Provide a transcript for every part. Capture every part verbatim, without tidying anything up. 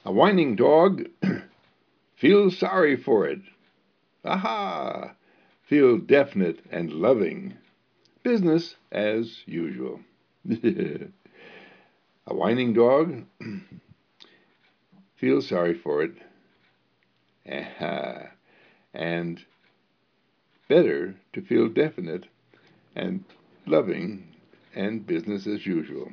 A whining dog feels sorry for it. Aha! Feel definite and loving. Business as usual. A whining dog feels sorry for it. Aha! And better to feel definite and loving and business as usual.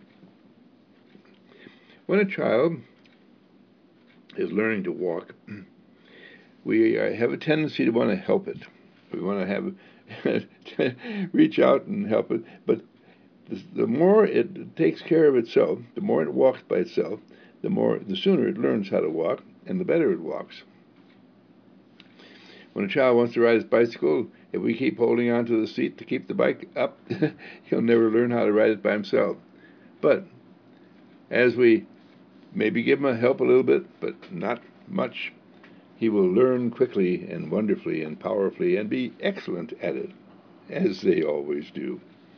When a child is learning to walk, we have a tendency to want to help it. We want to have reach out and help it. But the more it takes care of itself, the more it walks by itself, the more the sooner it learns how to walk, and the better it walks. When a child wants to ride his bicycle, if we keep holding on to the seat to keep the bike up, he'll never learn how to ride it by himself. But as we maybe give him a help a little bit, but not much, he will learn quickly and wonderfully and powerfully and be excellent at it, as they always do.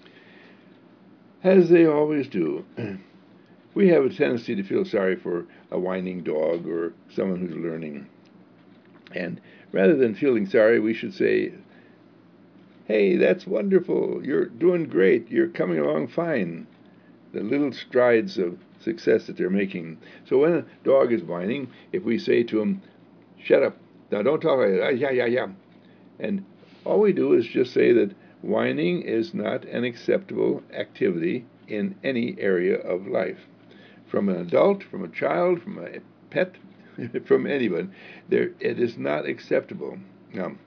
As they always do. We have a tendency to feel sorry for a whining dog or someone who's learning. And rather than feeling sorry, we should say, hey, that's wonderful. You're doing great. You're coming along fine. The little strides of success that they're making. So when a dog is whining, if we say to him, shut up, now don't talk like that, ah, yeah, yeah, yeah. And all we do is just say that whining is not an acceptable activity in any area of life. From an adult, from a child, from a pet, from anyone, there, it is not acceptable. Now,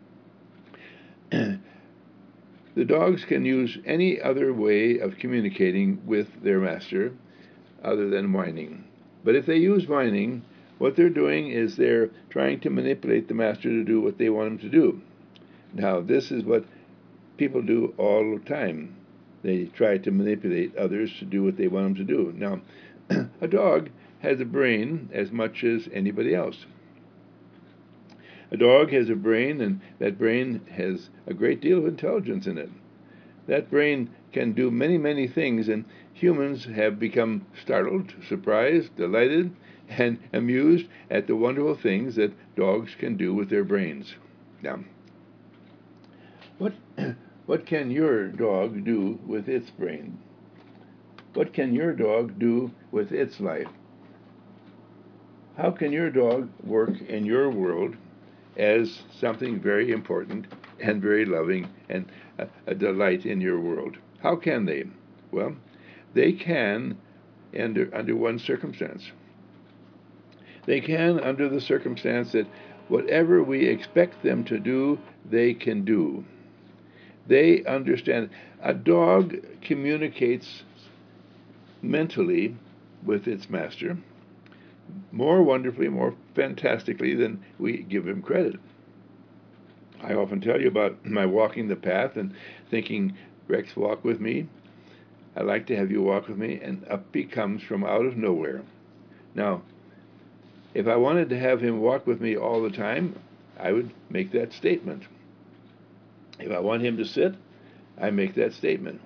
the dogs can use any other way of communicating with their master other than whining. But if they use whining, what they're doing is they're trying to manipulate the master to do what they want him to do. Now, this is what people do all the time. They try to manipulate others to do what they want them to do. Now, a dog has a brain as much as anybody else. A dog has a brain, and that brain has a great deal of intelligence in it. That brain can do many, many things, and humans have become startled, surprised, delighted, and amused at the wonderful things that dogs can do with their brains. Now, what, what can your dog do with its brain? What can your dog do with its life? How can your dog work in your world as something very important and very loving and a, a delight in your world? How can they? Well, they can under, under one circumstance. They can under the circumstance that whatever we expect them to do, they can do. They understand. A dog communicates mentally with its master more wonderfully, more fantastically than we give him credit. I often tell you about my walking the path and thinking, Rex, walk with me. I'd like to have you walk with me, and up he comes from out of nowhere. Now, if I wanted to have him walk with me all the time, I would make that statement. If I want him to sit, I make that statement.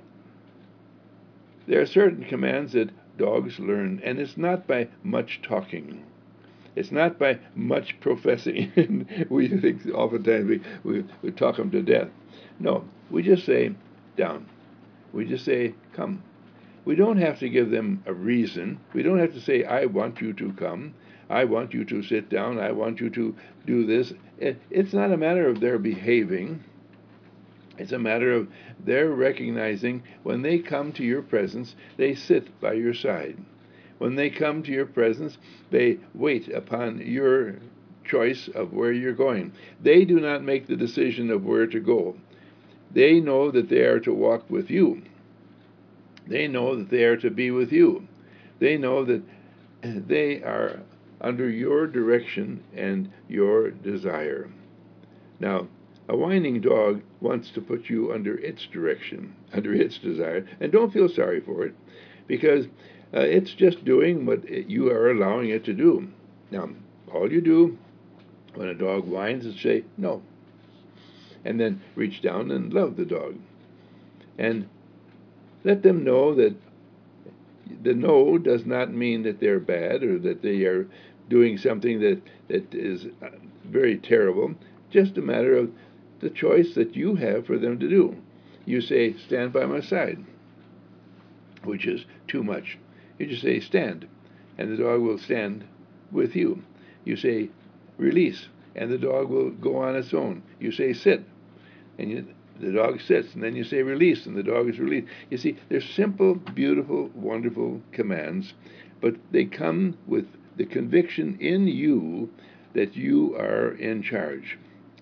There are certain commands that dogs learn, and it's not by much talking. It's not by much professing. We think oftentimes we, we, we talk them to death. No, we just say, down. We just say, come. We don't have to give them a reason. We don't have to say, I want you to come. I want you to sit down. I want you to do this. It, it's not a matter of their behaving. It's a matter of their recognizing when they come to your presence, they sit by your side. When they come to your presence, they wait upon your choice of where you're going. They do not make the decision of where to go. They know that they are to walk with you. They know that they are to be with you. They know that they are under your direction and your desire. Now, a whining dog wants to put you under its direction, under its desire, and don't feel sorry for it, because uh, it's just doing what it, you are allowing it to do. Now, all you do when a dog whines is say, no, and then reach down and love the dog. And let them know that The no does not mean that they're bad or that they are doing something that, that is uh, very terrible. Just a matter of the choice that you have for them to do. You say, stand by my side, which is too much. You just say, stand, and the dog will stand with you. You say, release, and the dog will go on its own. You say, sit, and you, the dog sits, and then you say release, and the dog is released. You see, they're simple, beautiful, wonderful commands, but they come with the conviction in you that you are in charge,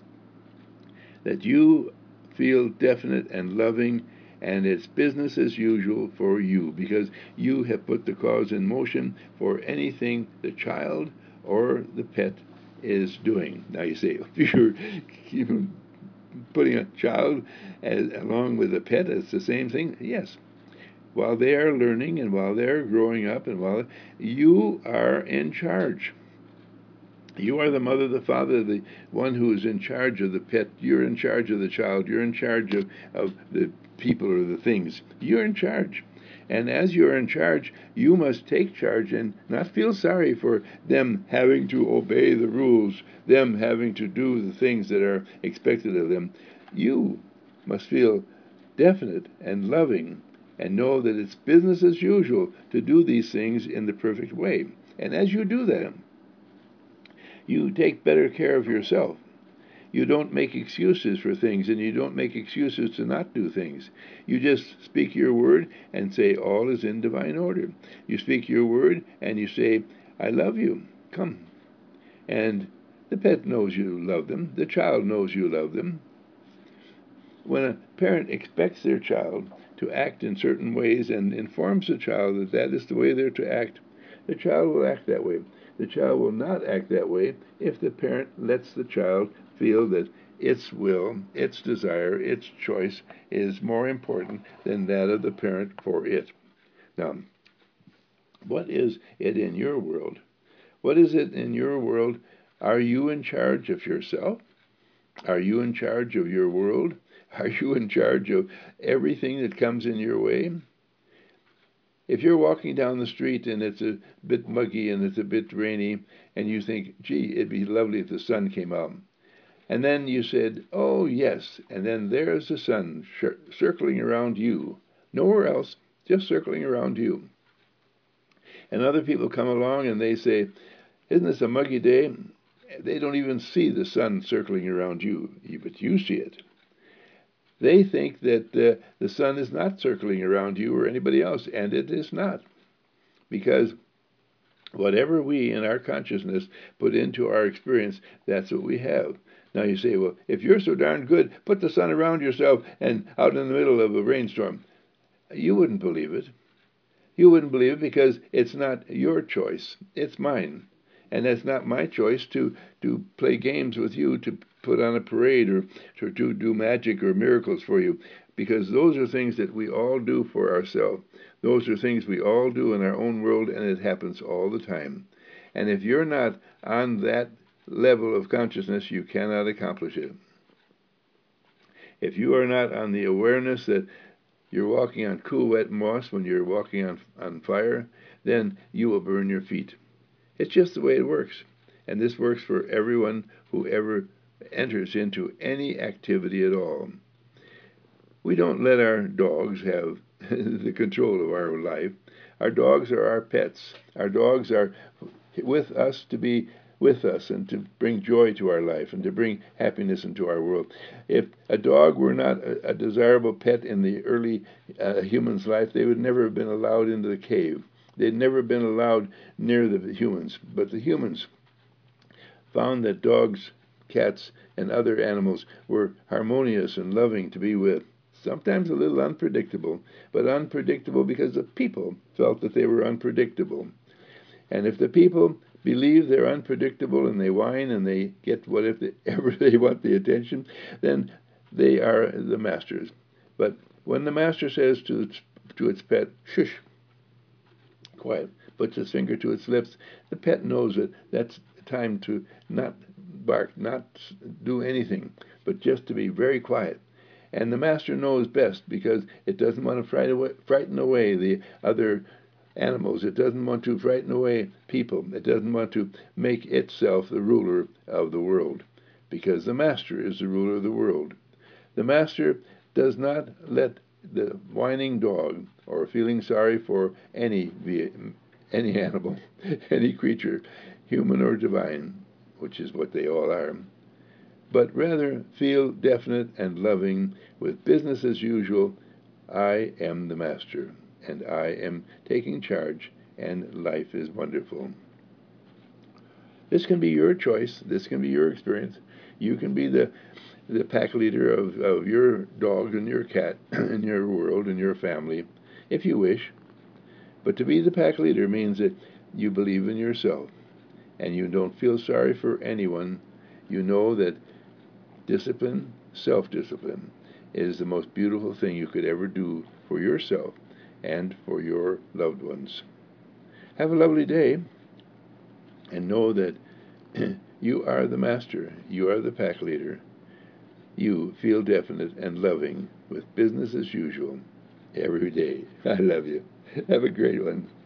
that you feel definite and loving, and it's business as usual for you because you have put the cause in motion for anything the child or the pet is doing. Now you say, if you're even putting a child as, along with a pet, it's the same thing. Yes. While they are learning and while they're growing up and while you are in charge. You are the mother, the father, the one who is in charge of the pet. You're in charge of the child. You're in charge of, of the people or the things. You're in charge. And as you're in charge, you must take charge and not feel sorry for them having to obey the rules, them having to do the things that are expected of them. You must feel definite and loving and know that it's business as usual to do these things in the perfect way. And as you do that, you take better care of yourself. You don't make excuses for things, and you don't make excuses to not do things. You just speak your word and say, all is in divine order. You speak your word and you say, I love you. Come. And the pet knows you love them. The child knows you love them. When a parent expects their child to act in certain ways and informs the child that that is the way they're to act, the child will act that way. The child will not act that way if the parent lets the child feel that its will, its desire, its choice is more important than that of the parent for it. Now, what is it in your world? What is it in your world? Are you in charge of yourself? Are you in charge of your world? Are you in charge of everything that comes in your way? If you're walking down the street and it's a bit muggy and it's a bit rainy, and you think, gee, it'd be lovely if the sun came out. And then you said, oh, yes, and then there's the sun circling around you. Nowhere else, just circling around you. And other people come along and they say, isn't this a muggy day? They don't even see the sun circling around you, but you see it. They think that uh, the sun is not circling around you or anybody else, and it is not. Because whatever we in our consciousness put into our experience, that's what we have. Now you say, well, if you're so darn good, put the sun around yourself and out in the middle of a rainstorm. You wouldn't believe it. You wouldn't believe it because it's not your choice. It's mine. And that's not my choice to, to play games with you, to put on a parade or to, to do magic or miracles for you, because those are things that we all do for ourselves. Those are things we all do in our own world, and it happens all the time. And if you're not on that level of consciousness, you cannot accomplish it. If you are not on the awareness that you're walking on cool, wet moss when you're walking on, on fire, then you will burn your feet. It's just the way it works. And this works for everyone who ever enters into any activity at all. We don't let our dogs have the control of our life. Our dogs are our pets. Our dogs are with us to be with us and to bring joy to our life and to bring happiness into our world. If a dog were not a, a desirable pet in the early uh, human's life, they would never have been allowed into the cave. They'd never been allowed near the humans. But the humans found that dogs, cats, and other animals were harmonious and loving to be with. Sometimes a little unpredictable, but unpredictable because the people felt that they were unpredictable. And if the people believe they're unpredictable and they whine and they get whatever they want the attention, then they are the masters. But when the master says to its, to its pet, shush, quiet, puts its finger to its lips, the pet knows that that's time to not bark, not do anything, but just to be very quiet. And the master knows best because it doesn't want to frighten away, frighten away the other animals. It doesn't want to frighten away people. It doesn't want to make itself the ruler of the world, because the master is the ruler of the world. The master does not let the whining dog, or feeling sorry for any any animal, any creature, human or divine, which is what they all are, but rather feel definite and loving with business as usual. I am the master, and I am taking charge, and life is wonderful. This can be your choice. This can be your experience. You can be the the pack leader of, of your dog and your cat in your world and your family, if you wish. But to be the pack leader means that you believe in yourself, and you don't feel sorry for anyone. You know that discipline, self-discipline, is the most beautiful thing you could ever do for yourself and for your loved ones. Have a lovely day, and know that you are the master. You are the pack leader. You feel definite and loving with business as usual every day. I love you. Have a great one.